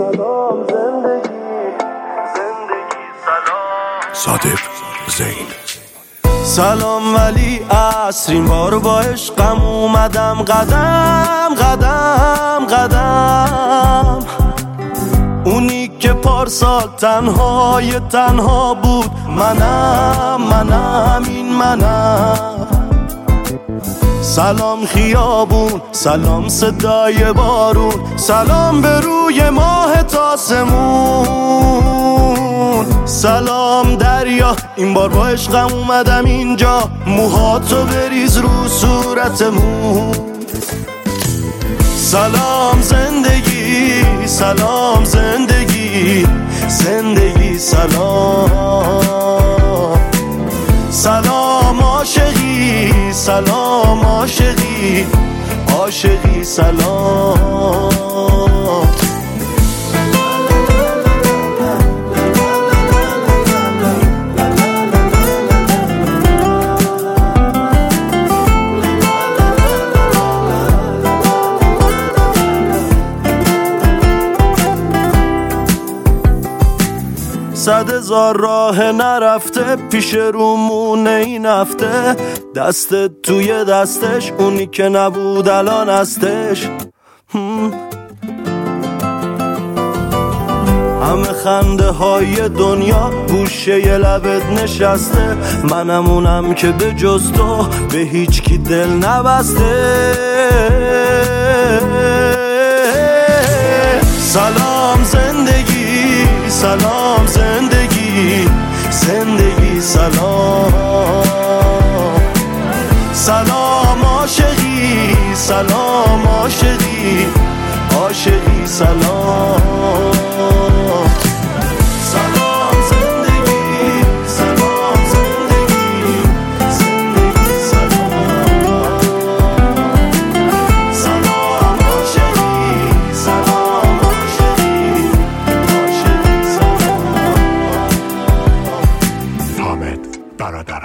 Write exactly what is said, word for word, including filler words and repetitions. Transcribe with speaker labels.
Speaker 1: سلام زندگی زندگی سلام
Speaker 2: صادق زین.
Speaker 1: سلام ولی عصرین بار با عشقم اومدم قدم قدم قدم، اونی که پارسال تنهای تنها بود منم منم این منم. سلام خیابون، سلام صدای بارون، سلام به روی ماه تاسمون، سلام دریا این بار با عشقم اومدم اینجا، موهاتو بریز رو صورتمون. سلام زندگی سلام زندگی زندگی سلام، سلام عاشقی سلام عاشقی عاشقی سلام. صد هزار راه نرفته پیش رومونه این هفته، دست توی دستش اونی که نبود الان هستش. همه خنده های دنیا گوشه ی لبت نشسته، منم اونم که به جز تو به هیچ کی دل نبسته. سلام زندگی سلام زندگی زندگی سلام، سلام عاشقی سلام عاشقی عاشقی سلام. سلام زندگی سلام زندگی زندگی سلام، سلام عاشقی سلام عاشقی عاشقی سلام.
Speaker 2: حامد برادر